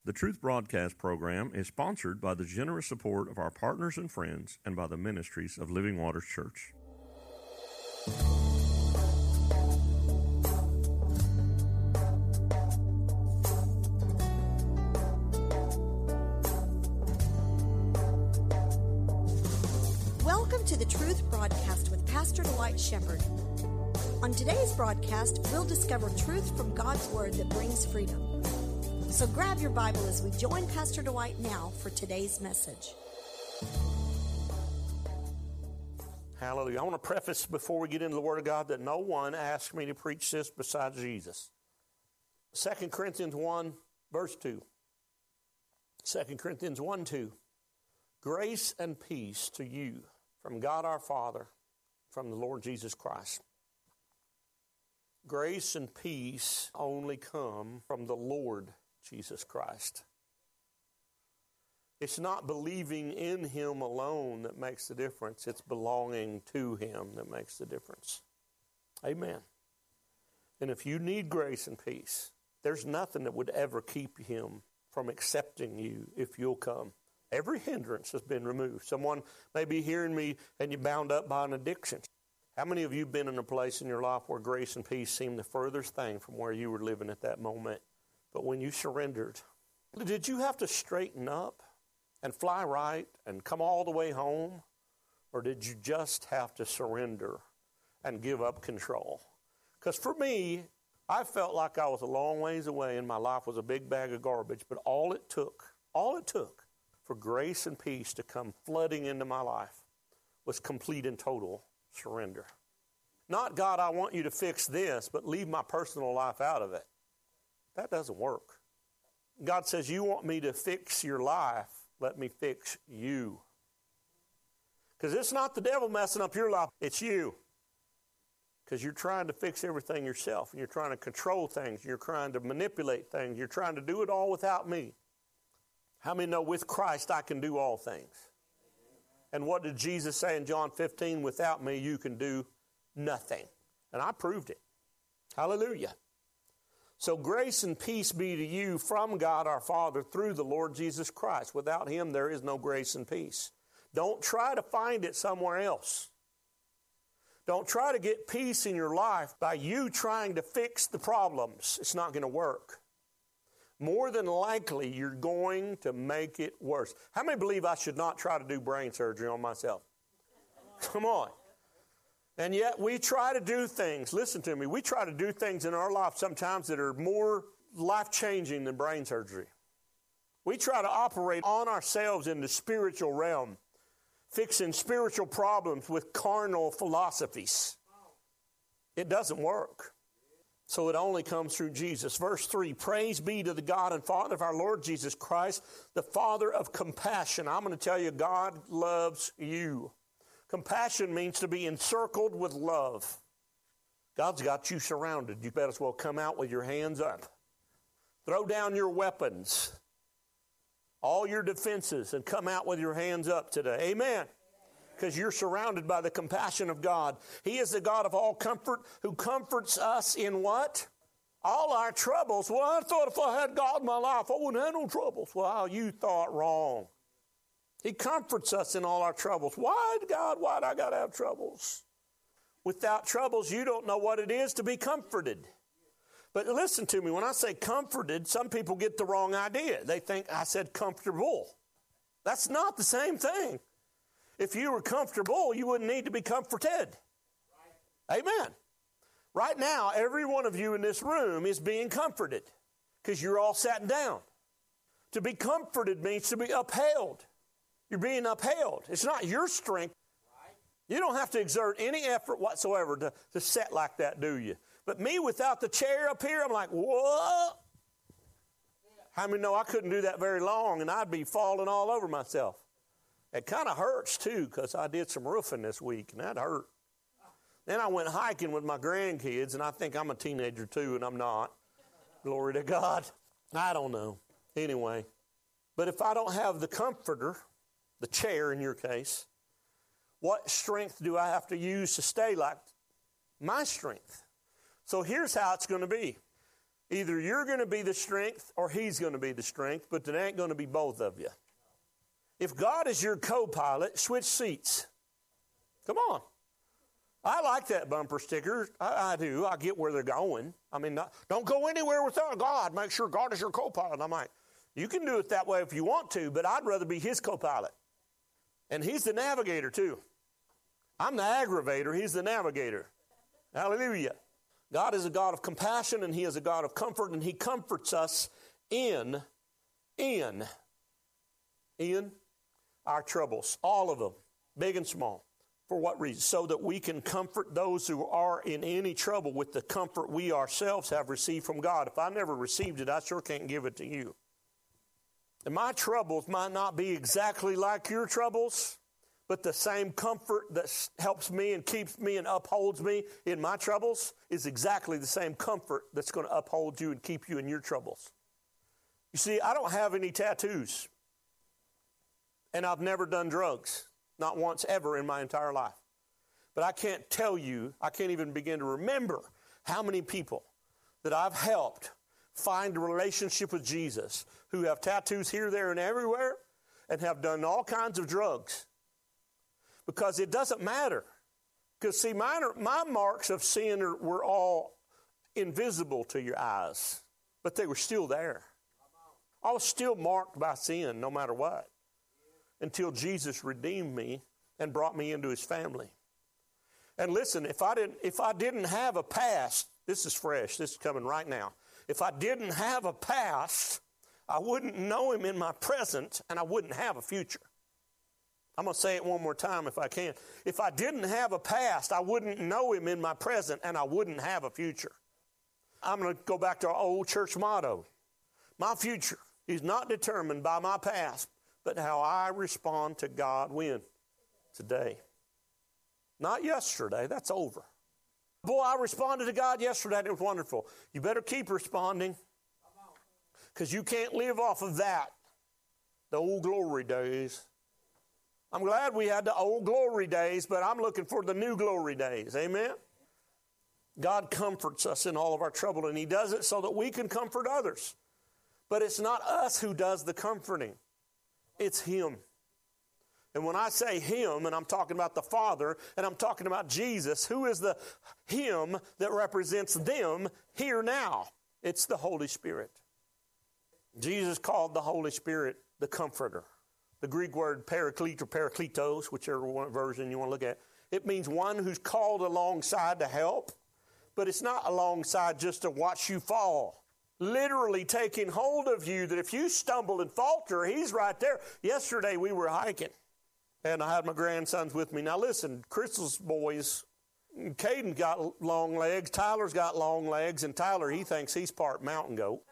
The Truth Broadcast program is sponsored by the generous support of our partners and friends and by the ministries of Living Waters Church. Welcome to the Truth Broadcast with Pastor Dwight Shepherd. On today's broadcast, we'll discover truth from God's Word that brings freedom. So grab your Bible as we join Pastor Dwight now for today's message. Hallelujah. I want to preface before we get into the Word of God that no one asked me to preach this besides Jesus. 2 Corinthians 1, verse 2. 2 Corinthians 1, 2. Grace and peace to you from God our Father, from the Lord Jesus Christ. Grace and peace only come from the Lord Jesus Christ. It's not believing in Him alone that makes the difference. It's belonging to Him that makes the difference. Amen. And if you need grace and peace, there's nothing that would ever keep Him from accepting you if you'll come. Every hindrance has been removed. Someone may be hearing me and you're bound up by an addiction. How many of you have been in a place in your life where grace and peace seemed the furthest thing from where you were living at that moment? But when you surrendered, did you have to straighten up and fly right and come all the way home? Or did you just have to surrender and give up control? Because for me, I felt like I was a long ways away and my life was a big bag of garbage. But all it took for grace and peace to come flooding into my life was complete and total surrender. Not, God, I want you to fix this, but leave my personal life out of it. That doesn't work. God says, you want me to fix your life, let me fix you. Because it's not the devil messing up your life, it's you. Because you're trying to fix everything yourself, and you're trying to control things, and you're trying to manipulate things, you're trying to do it all without me. How many know with Christ I can do all things? And what did Jesus say in John 15? Without me you can do nothing. And I proved it. Hallelujah. So grace and peace be to you from God our Father through the Lord Jesus Christ. Without Him there is no grace and peace. Don't try to find it somewhere else. Don't try to get peace in your life by you trying to fix the problems. It's not going to work. More than likely you're going to make it worse. How many believe I should not try to do brain surgery on myself? Come on. And yet we try to do things, listen to me, we try to do things in our life sometimes that are more life-changing than brain surgery. We try to operate on ourselves in the spiritual realm, fixing spiritual problems with carnal philosophies. It doesn't work. So it only comes through Jesus. Verse 3, praise be to the God and Father of our Lord Jesus Christ, the Father of compassion. I'm going to tell you, God loves you. Compassion means to be encircled with love. God's got you surrounded. You better as well come out with your hands up. Throw down your weapons, all your defenses, and come out with your hands up today. Amen. Because you're surrounded by the compassion of God. He is the God of all comfort who comforts us in what? All our troubles. Well, I thought if I had God in my life, I wouldn't have no troubles. Well, you thought wrong. He comforts us in all our troubles. Why, God, why'd I got to have troubles? Without troubles, you don't know what it is to be comforted. But listen to me, when I say comforted, some people get the wrong idea. They think I said comfortable. That's not the same thing. If you were comfortable, you wouldn't need to be comforted. Right. Amen. Right now, every one of you in this room is being comforted because you're all sat down. To be comforted means to be upheld. You're being upheld. It's not your strength. Right. You don't have to exert any effort whatsoever to sit like that, do you? But me without the chair up here, I'm like, whoa. How many know I couldn't do that very long and I'd be falling all over myself? It kind of hurts, too, because I did some roofing this week, and that hurt. Then I went hiking with my grandkids, and I think I'm a teenager, too, and I'm not. Glory to God. I don't know. Anyway. But if I don't have the comforter, the chair in your case, what strength do I have to use to stay like my strength? So here's how it's going to be. Either you're going to be the strength or he's going to be the strength, but it ain't going to be both of you. If God is your co-pilot, switch seats. Come on. I like that bumper sticker. I do. I get where they're going. I mean, don't go anywhere without God. Make sure God is your co-pilot. I'm like, you can do it that way if you want to, but I'd rather be his co-pilot. And he's the navigator too. I'm the aggravator. He's the navigator. Hallelujah. God is a God of compassion, and he is a God of comfort, and he comforts us in our troubles, all of them, big and small. For what reason? So that we can comfort those who are in any trouble with the comfort we ourselves have received from God. If I never received it, I sure can't give it to you. And my troubles might not be exactly like your troubles, but the same comfort that helps me and keeps me and upholds me in my troubles is exactly the same comfort that's going to uphold you and keep you in your troubles. You see, I don't have any tattoos, and I've never done drugs, not once ever in my entire life. But I can't tell you, I can't even begin to remember how many people that I've helped find a relationship with Jesus who have tattoos here, there, and everywhere and have done all kinds of drugs. Because it doesn't matter. Because, see, my marks of sin were all invisible to your eyes, but they were still there. I was still marked by sin no matter what, until Jesus redeemed me and brought me into his family. And listen, if I didn't have a past, this is fresh, this is coming right now. If I didn't have a past, I wouldn't know him in my present, and I wouldn't have a future. I'm going to say it one more time if I can. If I didn't have a past, I wouldn't know him in my present, and I wouldn't have a future. I'm going to go back to our old church motto. My future is not determined by my past, but how I respond to God when? Today. Not yesterday. That's over. Boy, I responded to God yesterday, and it was wonderful. You better keep responding, because you can't live off of that. The old glory days. I'm glad we had the old glory days, but I'm looking for the new glory days. Amen? God comforts us in all of our trouble, and he does it so that we can comfort others. But it's not us who does the comforting. It's him. And when I say him, and I'm talking about the Father, and I'm talking about Jesus, who is the him that represents them here now? It's the Holy Spirit. Jesus called the Holy Spirit the Comforter. The Greek word paraclete or parakletos, whichever one version you want to look at, it means one who's called alongside to help, but it's not alongside just to watch you fall. Literally taking hold of you, that if you stumble and falter, he's right there. Yesterday we were hiking, and I had my grandsons with me. Now listen, Crystal's boys, Caden got long legs, Tyler's got long legs, and Tyler, he thinks he's part mountain goat.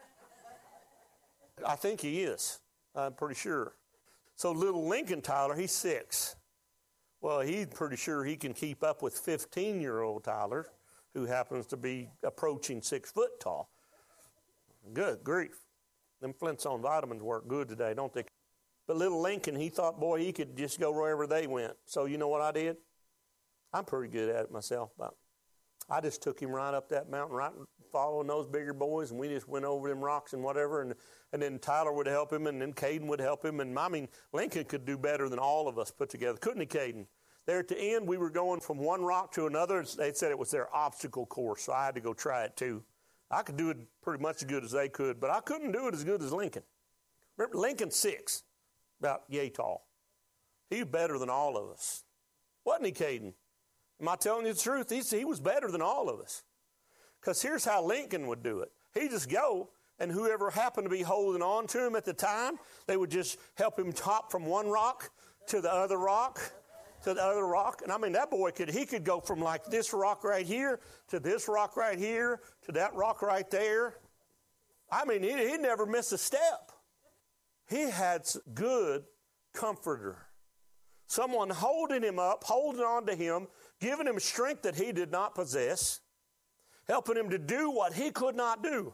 I think he is. I'm pretty sure. So little Lincoln Tyler, he's 6. Well, he's pretty sure he can keep up with 15-year-old Tyler, who happens to be approaching 6 foot tall. Good grief. Them Flintstone vitamins work good today, don't they? But little Lincoln, he thought, boy, he could just go wherever they went. So you know what I did? I'm pretty good at it myself. But I just took him right up that mountain, right following those bigger boys, and we just went over them rocks and whatever, and then Tyler would help him, and then Caden would help him, and I mean, Lincoln could do better than all of us put together, couldn't he, Caden? There at the end, we were going from one rock to another. They said it was their obstacle course, so I had to go try it too. I could do it pretty much as good as they could, but I couldn't do it as good as Lincoln. Remember, Lincoln's 6, about yay tall. He was better than all of us. Wasn't he, Caden? Am I telling you the truth? He was better than all of us. Because here's how Lincoln would do it. He'd just go, and whoever happened to be holding on to him at the time, they would just help him hop from one rock to the other rock, to the other rock. And I mean, that boy could go from like this rock right here to this rock right here to that rock right there. I mean, he never missed a step. He had good comforter. Someone holding him up, holding on to him, giving him strength that he did not possess, helping him to do what he could not do.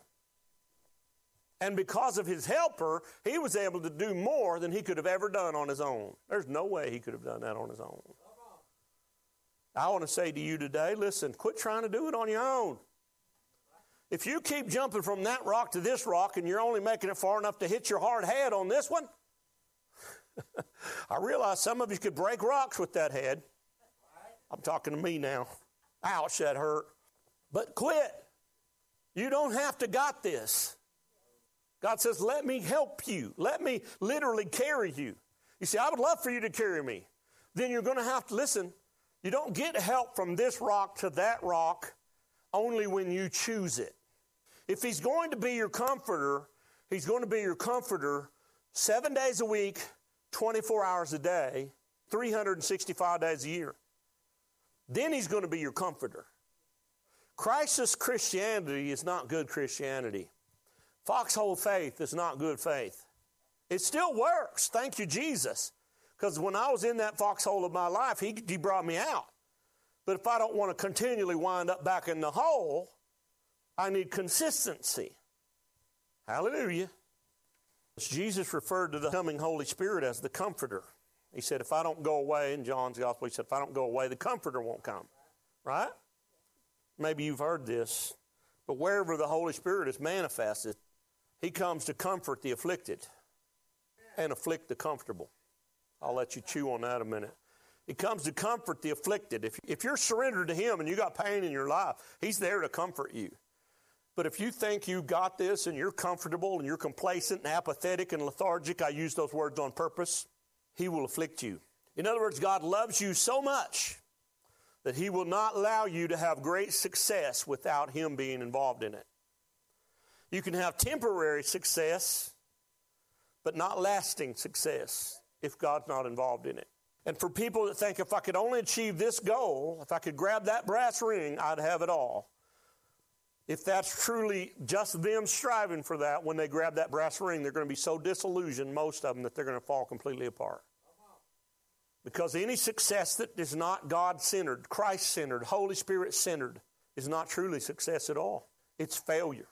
And because of his helper, he was able to do more than he could have ever done on his own. There's no way he could have done that on his own. I want to say to you today, listen, quit trying to do it on your own. If you keep jumping from that rock to this rock and you're only making it far enough to hit your hard head on this one, I realize some of you could break rocks with that head. I'm talking to me now. Ouch, that hurt. But quit. You don't have to got this. God says, let me help you. Let me literally carry you. You see, I would love for you to carry me. Then you're going to have to listen. You don't get help from this rock to that rock only when you choose it. If he's going to be your comforter, he's going to be your comforter 7 days a week, 24 hours a day, 365 days a year. Then he's going to be your comforter. Crisis Christianity is not good Christianity. Foxhole faith is not good faith. It still works, thank you, Jesus. Because when I was in that foxhole of my life, he brought me out. But if I don't want to continually wind up back in the hole, I need consistency. Hallelujah. Jesus referred to the coming Holy Spirit as the Comforter. He said, if I don't go away, in John's Gospel, he said, if I don't go away, the Comforter won't come. Right? Maybe you've heard this. But wherever the Holy Spirit is manifested, he comes to comfort the afflicted and afflict the comfortable. I'll let you chew on that a minute. He comes to comfort the afflicted. If you're surrendered to him and you got pain in your life, he's there to comfort you. But if you think you got this and you're comfortable and you're complacent and apathetic and lethargic, I use those words on purpose, he will afflict you. In other words, God loves you so much that he will not allow you to have great success without him being involved in it. You can have temporary success, but not lasting success if God's not involved in it. And for people that think if I could only achieve this goal, if I could grab that brass ring, I'd have it all. If that's truly just them striving for that, when they grab that brass ring, they're going to be so disillusioned, most of them, that they're going to fall completely apart. Because any success that is not God-centered, Christ-centered, Holy Spirit-centered is not truly success at all. It's failure.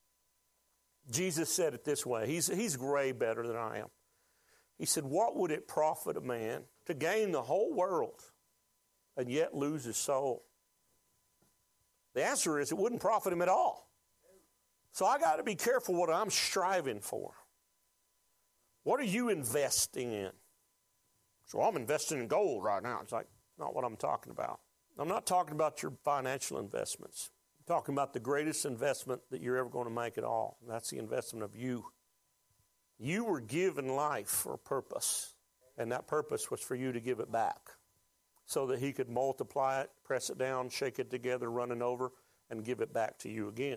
Jesus said it this way. He's way better than I am. He said, what would it profit a man to gain the whole world and yet lose his soul? The answer is it wouldn't profit him at all. So I got to be careful what I'm striving for. What are you investing in? So I'm investing in gold right now. It's like, not what I'm talking about. I'm not talking about your financial investments. I'm talking about the greatest investment that you're ever going to make at all. And that's the investment of you. You were given life for a purpose. And that purpose was for you to give it back, so that he could multiply it, press it down, shake it together, run it over, and give it back to you again.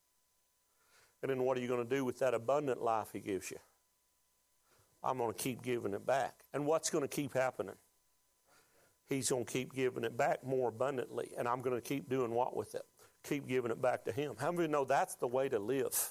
And then what are you going to do with that abundant life he gives you? I'm going to keep giving it back. And what's going to keep happening? He's going to keep giving it back more abundantly, and I'm going to keep doing what with it? Keep giving it back to him. How many of you know that's the way to live?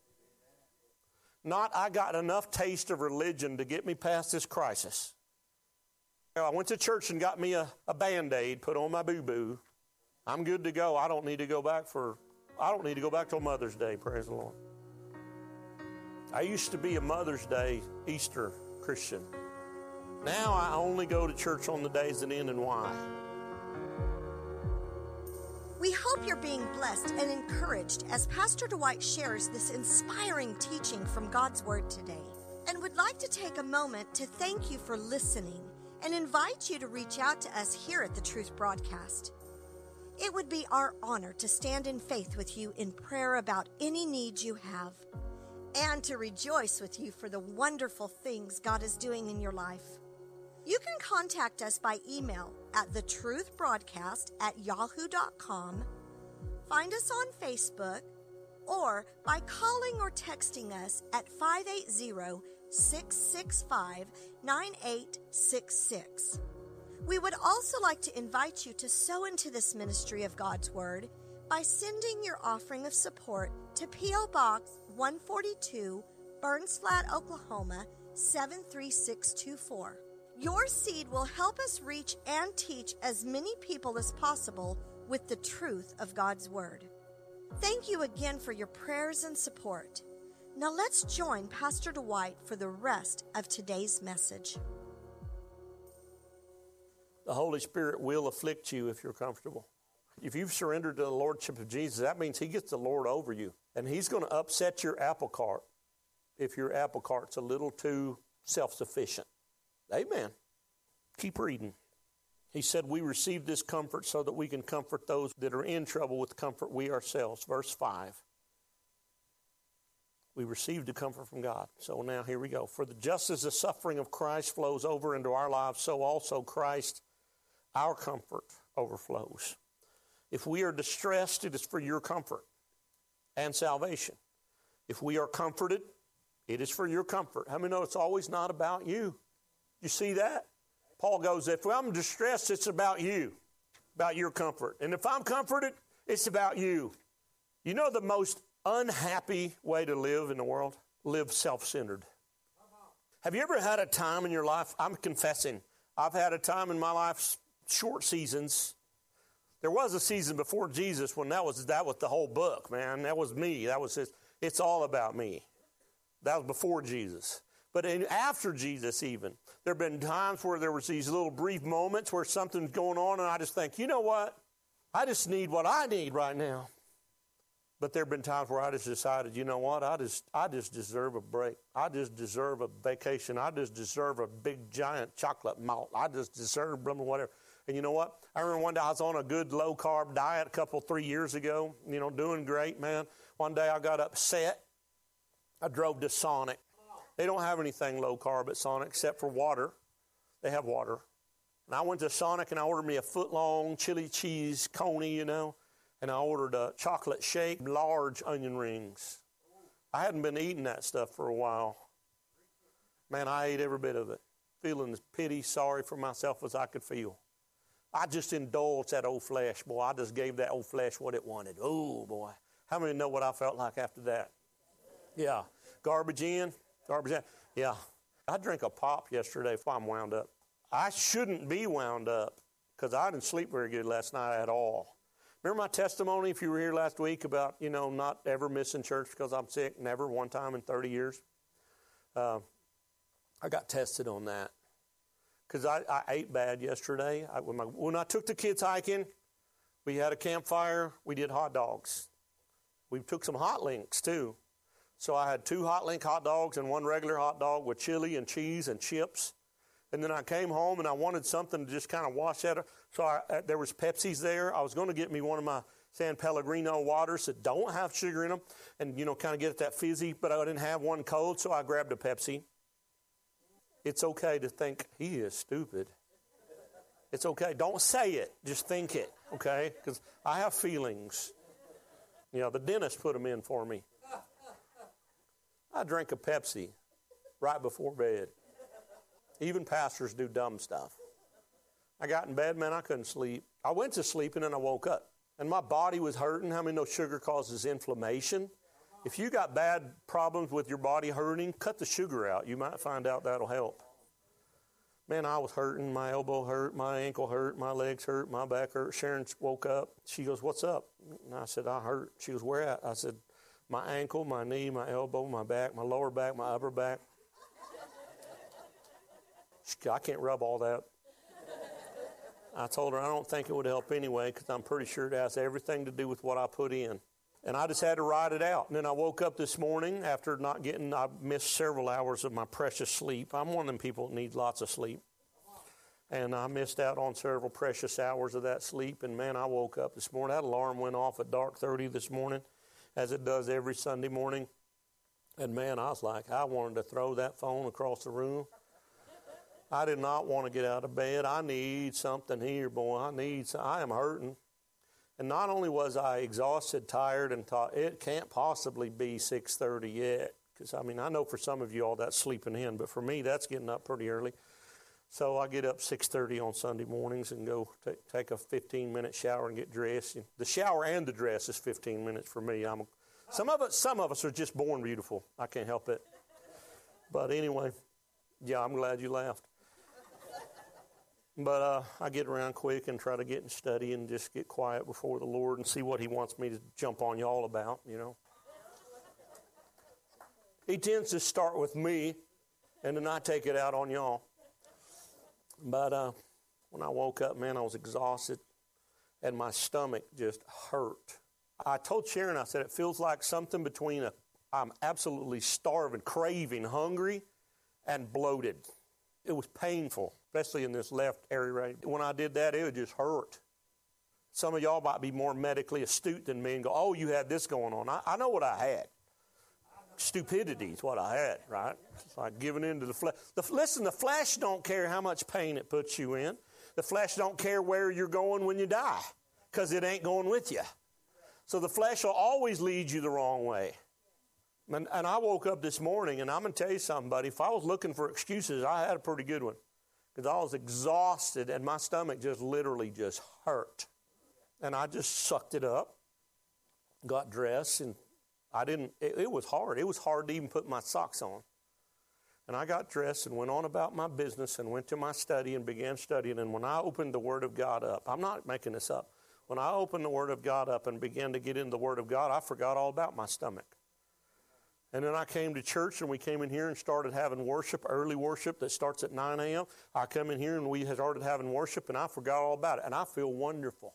Not, I got enough taste of religion to get me past this crisis. I went to church and got me a Band-Aid, put on my boo-boo. I'm good to go. I don't need to go back till Mother's Day, praise the Lord. I used to be a Mother's Day Easter Christian. Now I only go to church on the days that end in Y. We hope you're being blessed and encouraged as Pastor Dwight shares this inspiring teaching from God's Word today, and would like to take a moment to thank you for listening and invite you to reach out to us here at the Truth Broadcast. It would be our honor to stand in faith with you in prayer about any needs you have, and to rejoice with you for the wonderful things God is doing in your life. You can contact us by email at thetruthbroadcast@yahoo.com, find us on Facebook, or by calling or texting us at 580-665-9866. We would also like to invite you to sow into this ministry of God's Word by sending your offering of support to P.O. Box 142, Burns Flat, Oklahoma, 73624. Your seed will help us reach and teach as many people as possible with the truth of God's Word. Thank you again for your prayers and support. Now let's join Pastor Dwight for the rest of today's message. The Holy Spirit will afflict you if you're comfortable. If you've surrendered to the lordship of Jesus, that means he gets the Lord over you. And he's going to upset your apple cart if your apple cart's a little too self-sufficient. Amen. Keep reading. He said, we receive this comfort so that we can comfort those that are in trouble with comfort we ourselves. Verse 5. We received the comfort from God. So now here we go. For just as the suffering of Christ flows over into our lives, so also Christ, our comfort, overflows. If we are distressed, it is for your comfort and salvation. If we are comforted, it is for your comfort. How many know it's always not about you? You see that? Paul goes, if I'm distressed, it's about you, about your comfort. And if I'm comforted, it's about you. You know the most unhappy way to live in the world? Live self-centered. Have you ever had a time in your life, I'm confessing, I've had a time in my life, short seasons. There was a season before Jesus when that was the whole book, man. That was me. That was it's all about me. That was before Jesus. But after Jesus even, there have been times where there was these little brief moments where something's going on and I just think, you know what? I just need what I need right now. But there have been times where I just decided, you know what? I just deserve a break. I just deserve a vacation. I just deserve a big, giant chocolate malt. I just deserve whatever. And you know what? I remember one day I was on a good low-carb diet 3 years ago, doing great, man. One day I got upset. I drove to Sonic. They don't have anything low-carb at Sonic except for water. They have water. And I went to Sonic and I ordered me a foot-long chili cheese coney, and I ordered a chocolate shake, large onion rings. I hadn't been eating that stuff for a while. Man, I ate every bit of it, feeling as pity, sorry for myself as I could feel. I just indulged that old flesh, boy. I just gave that old flesh what it wanted. Oh, boy. How many know what I felt like after that? Yeah. Garbage in, garbage out. Yeah. I drank a pop yesterday before I'm wound up. I shouldn't be wound up because I didn't sleep very good last night at all. Remember my testimony, if you were here last week, about, not ever missing church because I'm sick, never, one time in 30 years? I got tested on that because I ate bad yesterday. When I took the kids hiking, we had a campfire. We did hot dogs. We took some hot links, too. So I had 2 hot link hot dogs and 1 regular hot dog with chili and cheese and chips. And then I came home and I wanted something to just kind of wash that up. So there was Pepsi's there. I was going to get me one of my San Pellegrino waters that don't have sugar in them and, kind of get that fizzy, but I didn't have one cold, so I grabbed a Pepsi. It's okay to think, he is stupid. It's okay. Don't say it. Just think it, okay? Because I have feelings. The dentist put them in for me. I drank a Pepsi right before bed. Even pastors do dumb stuff. I got in bed, man, I couldn't sleep. I went to sleep and then I woke up. And my body was hurting. How many know sugar causes inflammation? If you got bad problems with your body hurting, cut the sugar out. You might find out that'll help. Man, I was hurting. My elbow hurt. My ankle hurt. My legs hurt. My back hurt. Sharon woke up. She goes, what's up? And I said, I hurt. She goes, where at? I said, my ankle, my knee, my elbow, my back, my lower back, my upper back. I can't rub all that. I told her I don't think it would help anyway because I'm pretty sure it has everything to do with what I put in. And I just had to ride it out. And then I woke up this morning after I missed several hours of my precious sleep. I'm one of them people that needs lots of sleep. And I missed out on several precious hours of that sleep. And man, I woke up this morning. That alarm went off at dark 30 this morning, as it does every Sunday morning. And man, I was like, I wanted to throw that phone across the room. I did not want to get out of bed. I need something here, boy. I am hurting. And not only was I exhausted, tired, and thought, it can't possibly be 6:30 yet. Because, I know for some of you all that's sleeping in, but for me, that's getting up pretty early. So I get up 6:30 on Sunday mornings and go take a 15-minute shower and get dressed. The shower and the dress is 15 minutes for me. Some of us are just born beautiful. I can't help it. But anyway, yeah, I'm glad you laughed. But I get around quick and try to get and study and just get quiet before the Lord and see what He wants me to jump on y'all about, He tends to start with me, and then I take it out on y'all. But when I woke up, man, I was exhausted. and my stomach just hurt. I told Sharon, I said, it feels like something between I'm absolutely starving, craving, hungry, and bloated. It was painful, especially in this left area. When I did that, it would just hurt. Some of y'all might be more medically astute than me and go, oh, you had this going on. I know what I had. Stupidity is what I had, right? It's like giving in to the flesh. Listen, the flesh don't care how much pain it puts you in. The flesh don't care where you're going when you die, because it ain't going with you. So the flesh will always lead you the wrong way. And I woke up this morning, and I'm going to tell you something, buddy. If I was looking for excuses, I had a pretty good one, because I was exhausted, and my stomach just literally just hurt. And I just sucked it up, got dressed, and it was hard. It was hard to even put my socks on. And I got dressed and went on about my business and went to my study and began studying. And when I opened the Word of God up, I'm not making this up. When I opened the Word of God up and began to get into the Word of God, I forgot all about my stomach. And then I came to church, and we came in here and started having worship, early worship that starts at 9 a.m. I come in here, and we had started having worship, and I forgot all about it. And I feel wonderful.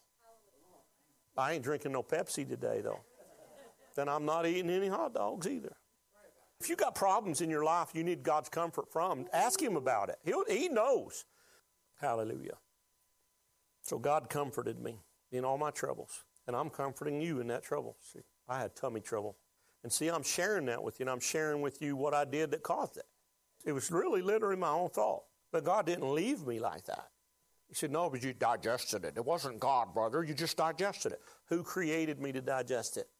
I ain't drinking no Pepsi today, though. Then I'm not eating any hot dogs either. If you got problems in your life you need God's comfort from, ask Him about it. He knows. Hallelujah. So God comforted me in all my troubles. And I'm comforting you in that trouble. See, I had tummy trouble. And see, I'm sharing that with you, and I'm sharing with you what I did that caused it. It was really literally my own fault. But God didn't leave me like that. He said, no, but you digested it. It wasn't God, brother. You just digested it. Who created me to digest it?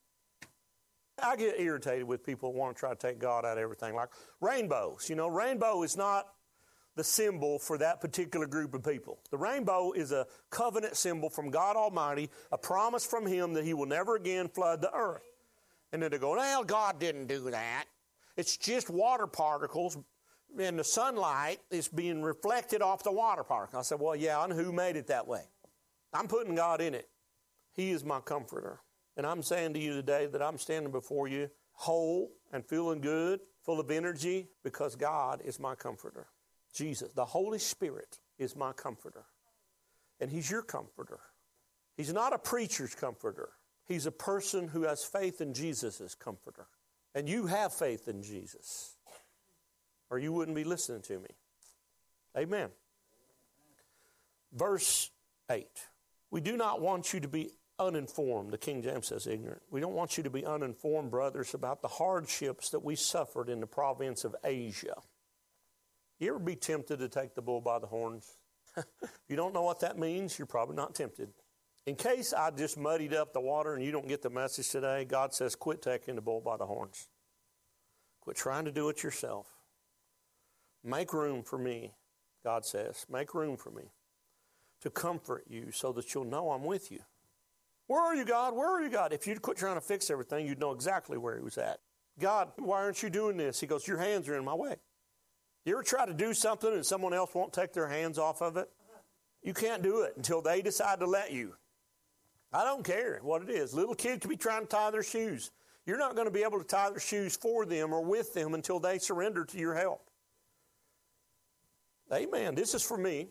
I get irritated with people who want to try to take God out of everything. Like rainbows. You know, rainbow is not the symbol for that particular group of people. The rainbow is a covenant symbol from God Almighty, a promise from Him that He will never again flood the earth. And then they go, well, God didn't do that. It's just water particles, and the sunlight is being reflected off the water particle. I said, well, yeah, and who made it that way? I'm putting God in it. He is my comforter. And I'm saying to you today that I'm standing before you whole and feeling good, full of energy, because God is my comforter. Jesus, the Holy Spirit, is my comforter. And He's your comforter. He's not a preacher's comforter. He's a person who has faith in Jesus as comforter. And you have faith in Jesus, or you wouldn't be listening to me. Amen. Verse 8. We do not want you to be uninformed. The King James says ignorant. We don't want you to be uninformed, brothers, about the hardships that we suffered in the province of Asia. You ever be tempted to take the bull by the horns? If you don't know what that means, you're probably not tempted. In case I just muddied up the water and you don't get the message today, God says quit taking the bull by the horns. Quit trying to do it yourself. Make room for me, God says. Make room for me to comfort you so that you'll know I'm with you. Where are you, God? Where are you, God? If you'd quit trying to fix everything, you'd know exactly where He was at. God, why aren't you doing this? He goes, your hands are in my way. You ever try to do something and someone else won't take their hands off of it? You can't do it until they decide to let you. I don't care what it is. Little kid could be trying to tie their shoes. You're not going to be able to tie their shoes for them or with them until they surrender to your help. Amen. This is for me.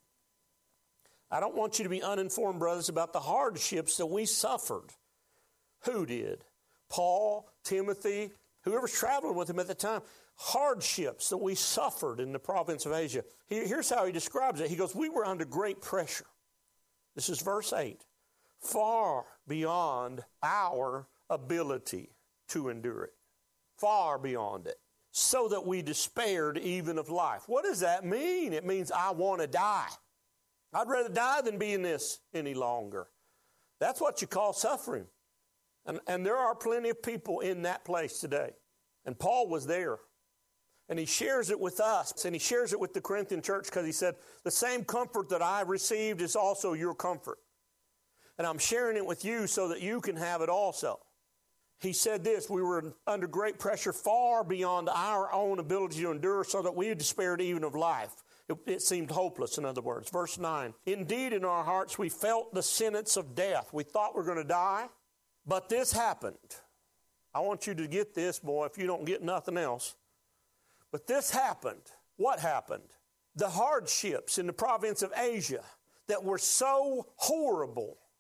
I don't want you to be uninformed, brothers, about the hardships that we suffered. Who did? Paul, Timothy, whoever's traveling with him at the time. Hardships that we suffered in the province of Asia. Here's how he describes it. He goes, we were under great pressure. This is verse 8. Far beyond our ability to endure it. Far beyond it. So that we despaired even of life. What does that mean? It means I want to die. I'd rather die than be in this any longer. That's what you call suffering. And there are plenty of people in that place today. And Paul was there. And he shares it with us. And he shares it with the Corinthian church because he said, the same comfort that I received is also your comfort. And I'm sharing it with you so that you can have it also. He said this, we were under great pressure far beyond our own ability to endure so that we despaired even of life. It seemed hopeless, in other words. Verse 9, indeed in our hearts we felt the sentence of death. We thought we were going to die, but this happened. I want you to get this, boy, if you don't get nothing else. But this happened. What happened? The hardships in the province of Asia that were so horrible.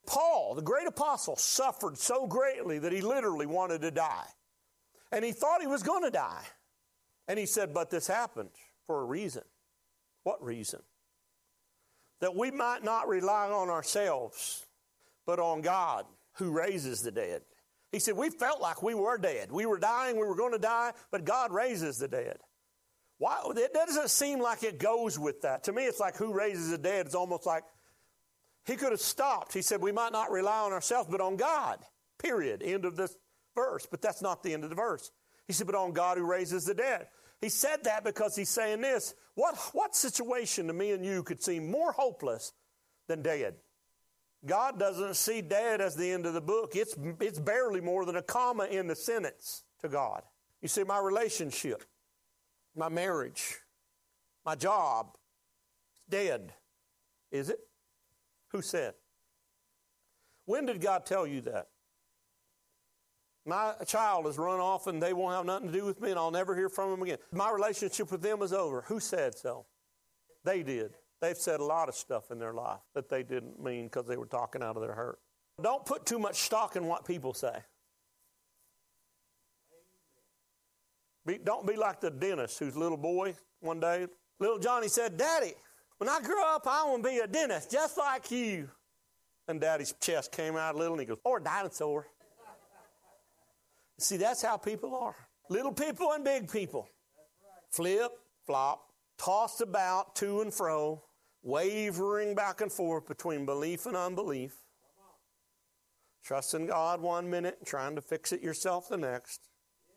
Paul, the great apostle, suffered so greatly that he literally wanted to die. And he thought he was going to die. And he said, but this happened for a reason. What reason? That we might not rely on ourselves, but on God who raises the dead. He said, we felt like we were dead. We were dying, we were going to die, but God raises the dead. Why? It doesn't seem like it goes with that. To me, it's like who raises the dead. It's almost like he could have stopped. He said, we might not rely on ourselves, but on God, period. End of this verse. But that's not the end of the verse. He said, but on God who raises the dead. He said that because he's saying this. What situation to me and you could seem more hopeless than dead? God doesn't see dead as the end of the book. It's barely more than a comma in the sentence to God. You see, my relationship, my marriage, my job, it's dead. Is it? Who said? When did God tell you that? My child has run off and they won't have nothing to do with me and I'll never hear from them again. My relationship with them is over. Who said so? They did. They've said a lot of stuff in their life that they didn't mean because they were talking out of their hurt. Don't put too much stock in what people say. Don't be like the dentist whose little boy one day, little Johnny said, Daddy, when I grow up, I want to be a dentist just like you. And Daddy's chest came out a little and he goes, or a dinosaur. See, that's how people are. Little people and big people. Flip, flop, tossed about to and fro, wavering back and forth between belief and unbelief. Trusting God one minute and trying to fix it yourself the next.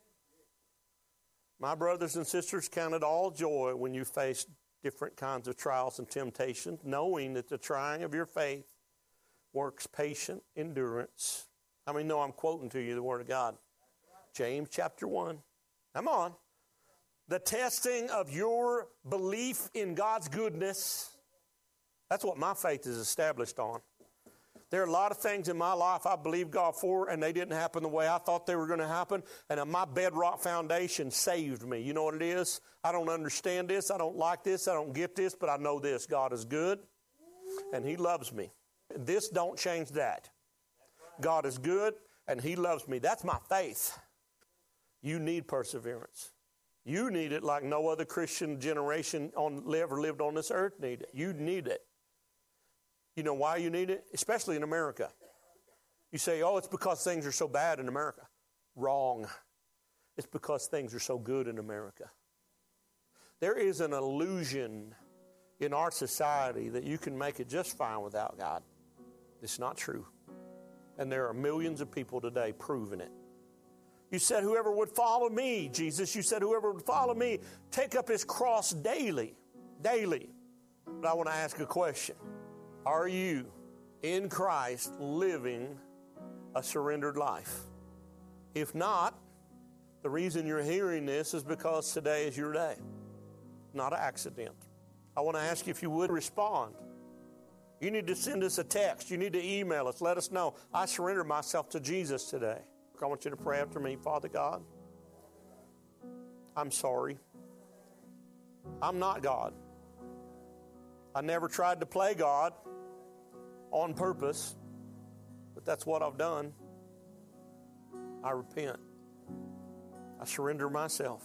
My brothers and sisters, count it all joy when you face different kinds of trials and temptations, knowing that the trying of your faith works patient endurance. How many know I'm quoting to you the Word of God? James chapter 1. Come on. The testing of your belief in God's goodness, that's what my faith is established on. There are a lot of things in my life I believe God for, and they didn't happen the way I thought they were going to happen, and my bedrock foundation saved me. You know what it is? I don't understand this. I don't like this. I don't get this, but I know this. God is good, and He loves me. This don't change that. God is good, and He loves me. That's my faith. You need perseverance. You need it like no other Christian generation ever lived on this earth need it. You need it. You know why you need it? Especially in America. You say, oh, it's because things are so bad in America. Wrong. It's because things are so good in America. There is an illusion in our society that you can make it just fine without God. It's not true. And there are millions of people today proving it. You said, whoever would follow me, Jesus, you said, whoever would follow me, take up his cross daily. Daily. But I want to ask a question. Are you in Christ living a surrendered life? If not, the reason you're hearing this is because today is your day. Not an accident. I want to ask you if you would respond. You need to send us a text. You need to email us. Let us know. I surrender myself to Jesus today. I want you to pray after me. Father God, I'm sorry. I'm not God. I never tried to play God on purpose, but that's what I've done. I repent. I surrender myself.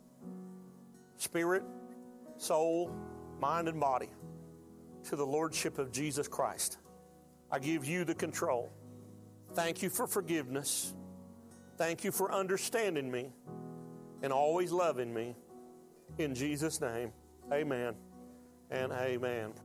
Spirit, soul, mind, and body to the Lordship of Jesus Christ. I give you the control. Thank you for forgiveness. Thank you for understanding me and always loving me. In Jesus' name, amen and amen.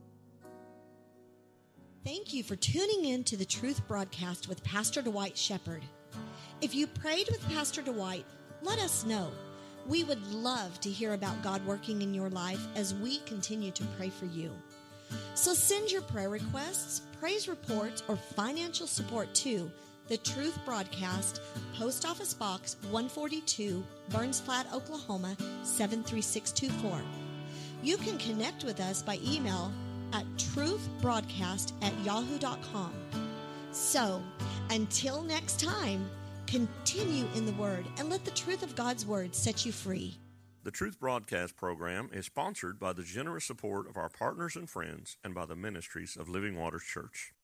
Thank you for tuning in to the Truth Broadcast with Pastor Dwight Shepherd. If you prayed with Pastor Dwight, let us know. We would love to hear about God working in your life as we continue to pray for you. So send your prayer requests, praise reports, or financial support to The Truth Broadcast, Post Office Box 142, Burns Flat, Oklahoma 73624. You can connect with us by email at truthbroadcast@yahoo.com. So, until next time, continue in the Word and let the truth of God's Word set you free. The Truth Broadcast program is sponsored by the generous support of our partners and friends and by the ministries of Living Waters Church.